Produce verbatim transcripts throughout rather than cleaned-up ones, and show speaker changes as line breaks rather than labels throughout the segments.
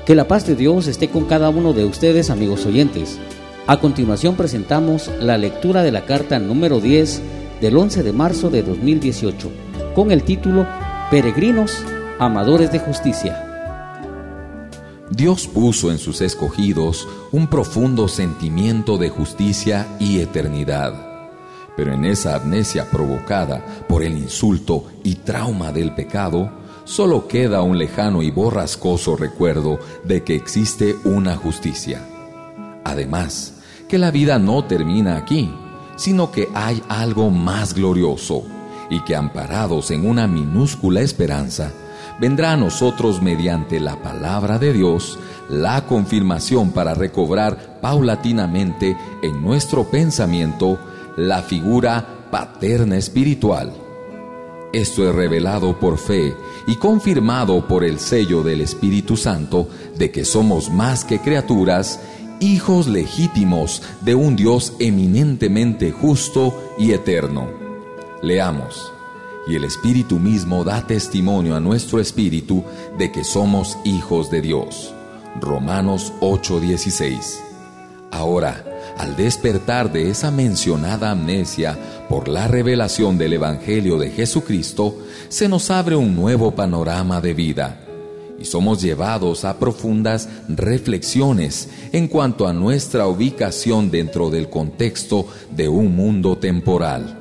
Que la paz de Dios esté con cada uno de ustedes, amigos oyentes. A continuación presentamos la lectura de la carta número diez del once de marzo de dos mil dieciocho, con el título Peregrinos, amadores de justicia.
Dios puso en sus escogidos un profundo sentimiento de justicia y eternidad. Pero en esa amnesia provocada por el insulto y trauma del pecado, solo queda un lejano y borrascoso recuerdo de que existe una justicia. Además, que la vida no termina aquí, sino que hay algo más glorioso, y que amparados en una minúscula esperanza, vendrá a nosotros mediante la palabra de Dios la confirmación para recobrar paulatinamente en nuestro pensamiento la figura paterna espiritual. Esto es revelado por fe y confirmado por el sello del Espíritu Santo de que somos más que criaturas, hijos legítimos de un Dios eminentemente justo y eterno. Leamos. Y el Espíritu mismo da testimonio a nuestro espíritu de que somos hijos de Dios. Romanos ocho dieciséis. Ahora, al despertar de esa mencionada amnesia por la revelación del Evangelio de Jesucristo, se nos abre un nuevo panorama de vida y somos llevados a profundas reflexiones en cuanto a nuestra ubicación dentro del contexto de un mundo temporal.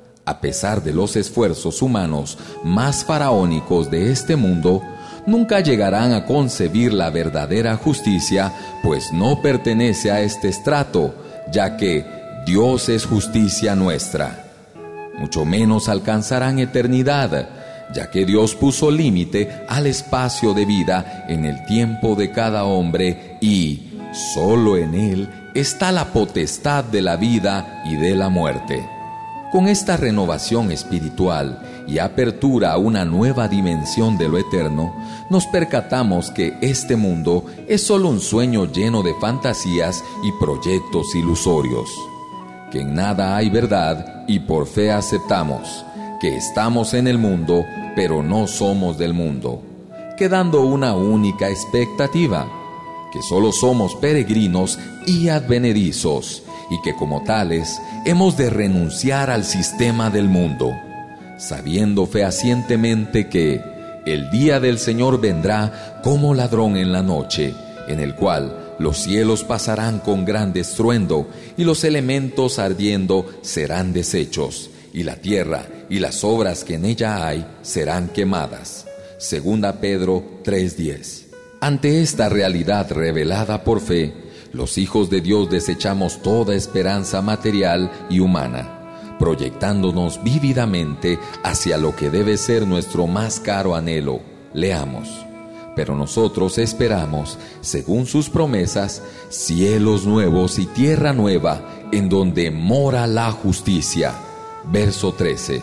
A pesar de los esfuerzos humanos más faraónicos de este mundo, nunca llegarán a concebir la verdadera justicia, pues no pertenece a este estrato, ya que Dios es justicia nuestra. Mucho menos alcanzarán eternidad, ya que Dios puso límite al espacio de vida en el tiempo de cada hombre y solo en Él está la potestad de la vida y de la muerte. Con esta renovación espiritual y apertura a una nueva dimensión de lo eterno, nos percatamos que este mundo es solo un sueño lleno de fantasías y proyectos ilusorios, que en nada hay verdad y por fe aceptamos que estamos en el mundo, pero no somos del mundo, quedando una única expectativa, que solo somos peregrinos y advenedizos, y que como tales hemos de renunciar al sistema del mundo, sabiendo fehacientemente que el día del Señor vendrá como ladrón en la noche, en el cual los cielos pasarán con gran estruendo y los elementos ardiendo serán deshechos, y la tierra y las obras que en ella hay serán quemadas. Segunda Pedro tres diez. Ante esta realidad revelada por fe, los hijos de Dios desechamos toda esperanza material y humana, proyectándonos vívidamente hacia lo que debe ser nuestro más caro anhelo. Leamos. Pero nosotros esperamos, según sus promesas, cielos nuevos y tierra nueva, en donde mora la justicia. Verso trece.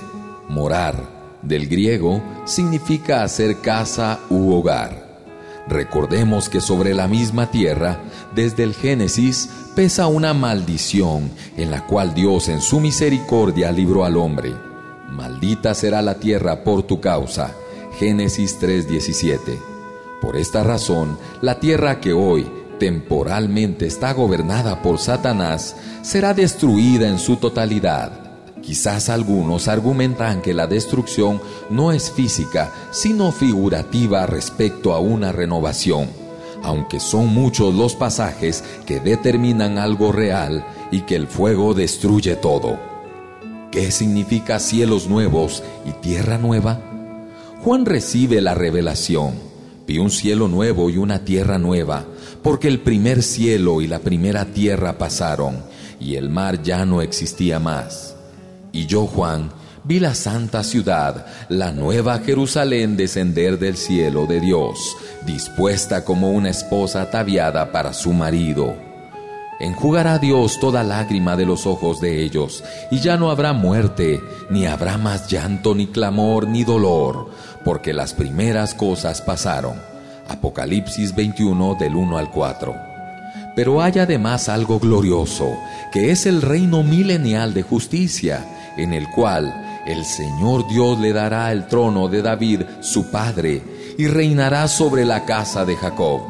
Morar, del griego, significa hacer casa u hogar. Recordemos que sobre la misma tierra, desde el Génesis, pesa una maldición en la cual Dios en su misericordia libró al hombre. Maldita será la tierra por tu causa. Génesis tres diecisiete. Por esta razón, la tierra que hoy temporalmente está gobernada por Satanás será destruida en su totalidad. Quizás algunos argumentan que la destrucción no es física, sino figurativa respecto a una renovación, aunque son muchos los pasajes que determinan algo real y que el fuego destruye todo. ¿Qué significa cielos nuevos y tierra nueva? Juan recibe la revelación: vi un cielo nuevo y una tierra nueva, porque el primer cielo y la primera tierra pasaron, y el mar ya no existía más. Y yo, Juan, vi la santa ciudad, la nueva Jerusalén, descender del cielo de Dios, dispuesta como una esposa ataviada para su marido. Enjugará Dios toda lágrima de los ojos de ellos, y ya no habrá muerte, ni habrá más llanto, ni clamor, ni dolor, porque las primeras cosas pasaron. Apocalipsis veintiuno, del uno al cuatro. Pero hay además algo glorioso, que es el reino milenial de justicia, en el cual el Señor Dios le dará el trono de David, su padre, y reinará sobre la casa de Jacob.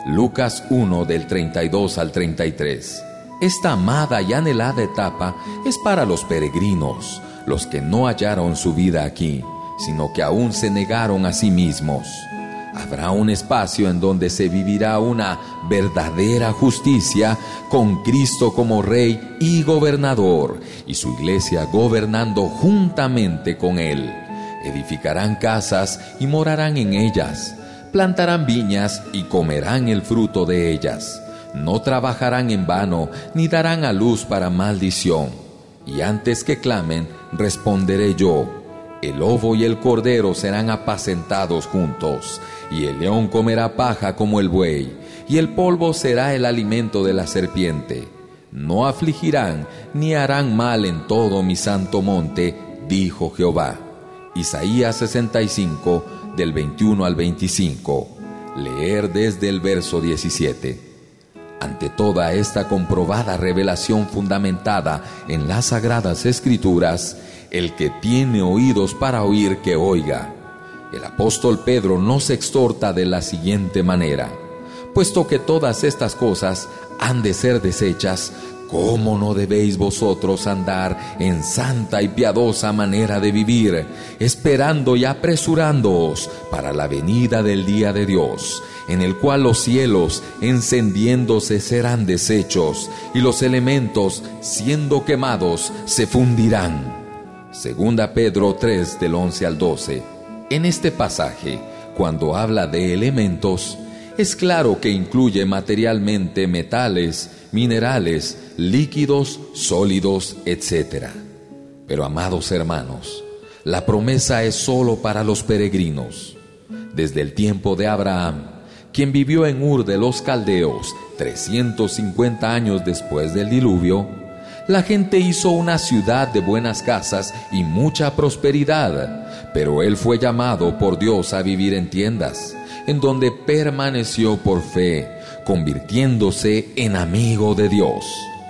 Lucas uno del treinta y dos al treinta y tres. Esta amada y anhelada etapa es para los peregrinos, los que no hallaron su vida aquí, sino que aún se negaron a sí mismos. Habrá un espacio en donde se vivirá una verdadera justicia con Cristo como Rey y Gobernador, y su iglesia gobernando juntamente con Él. Edificarán casas y morarán en ellas, plantarán viñas y comerán el fruto de ellas. No trabajarán en vano, ni darán a luz para maldición. Y antes que clamen, responderé yo. El lobo y el cordero serán apacentados juntos, y el león comerá paja como el buey, y el polvo será el alimento de la serpiente. No afligirán, ni harán mal en todo mi santo monte, dijo Jehová. Isaías sesenta y cinco, del veintiuno al veinticinco. Leer desde el verso diecisiete. Ante toda esta comprobada revelación fundamentada en las Sagradas Escrituras, el que tiene oídos para oír, que oiga. El apóstol Pedro nos exhorta de la siguiente manera: puesto que todas estas cosas han de ser deshechas, ¿cómo no debéis vosotros andar en santa y piadosa manera de vivir, esperando y apresurándoos para la venida del día de Dios, en el cual los cielos, encendiéndose, serán deshechos, y los elementos, siendo quemados, se fundirán? Segunda Pedro tres, del once al doce. En este pasaje, cuando habla de elementos, es claro que incluye materialmente metales, minerales, líquidos, sólidos, etcétera. Pero, amados hermanos, la promesa es solo para los peregrinos. Desde el tiempo de Abraham, quien vivió en Ur de los Caldeos trescientos cincuenta años después del diluvio, la gente hizo una ciudad de buenas casas y mucha prosperidad, pero él fue llamado por Dios a vivir en tiendas, en donde permaneció por fe, convirtiéndose en amigo de Dios.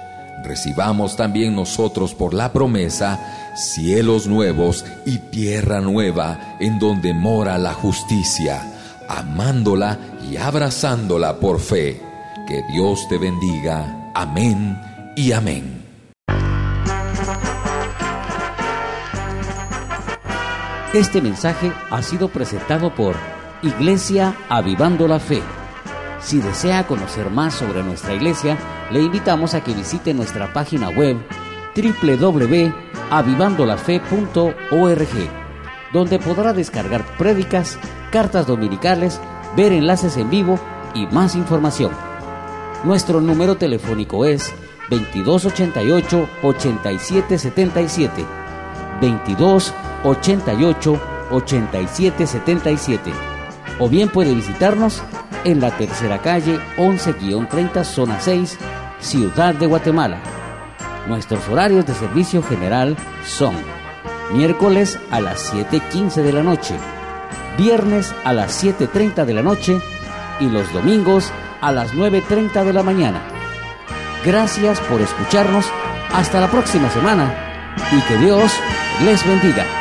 Recibamos también nosotros por la promesa cielos nuevos y tierra nueva, en donde mora la justicia, amándola y abrazándola por fe. Que Dios te bendiga. Amén y amén.
Este mensaje ha sido presentado por Iglesia Avivando la Fe. Si desea conocer más sobre nuestra iglesia, le invitamos a que visite nuestra página web doble u doble u doble u punto avivando la fe punto org, donde podrá descargar prédicas, cartas dominicales, ver enlaces en vivo y más información. Nuestro número telefónico es veintidós ochenta y ocho, ochenta y siete setenta y siete, veintidós ochenta y ocho, ochenta y siete setenta y siete, o bien puede visitarnos en la tercera calle once treinta, zona seis, Ciudad de Guatemala. Nuestros horarios de servicio general son miércoles a las siete quince de la noche, viernes a las siete treinta de la noche y los domingos a las nueve treinta de la mañana. Gracias por escucharnos. Hasta la próxima semana y que Dios les bendiga.